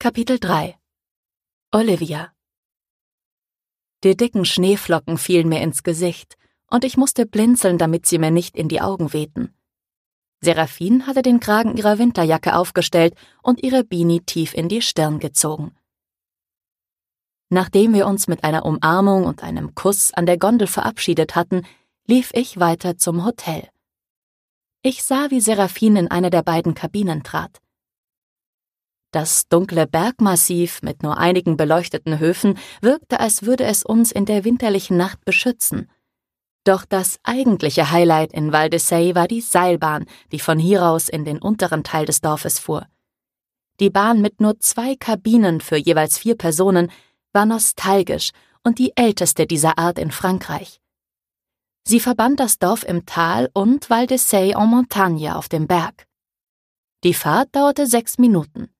Kapitel 3 Olivia. Die dicken Schneeflocken fielen mir ins Gesicht, und ich musste blinzeln, damit sie mir nicht in die Augen wehten. Seraphine hatte den Kragen ihrer Winterjacke aufgestellt und ihre Beanie tief in die Stirn gezogen. Nachdem wir uns mit einer Umarmung und einem Kuss an der Gondel verabschiedet hatten, lief ich weiter zum Hotel. Ich sah, wie Seraphine in eine der beiden Kabinen trat. Das dunkle Bergmassiv mit nur einigen beleuchteten Höfen wirkte, als würde es uns in der winterlichen Nacht beschützen. Doch das eigentliche Highlight in Val d'Isère war die Seilbahn, die von hier aus in den unteren Teil des Dorfes fuhr. Die Bahn mit nur 2 Kabinen für jeweils 4 Personen war nostalgisch und die älteste dieser Art in Frankreich. Sie verband das Dorf im Tal und Val d'Isère en Montagne auf dem Berg. Die Fahrt dauerte 6 Minuten.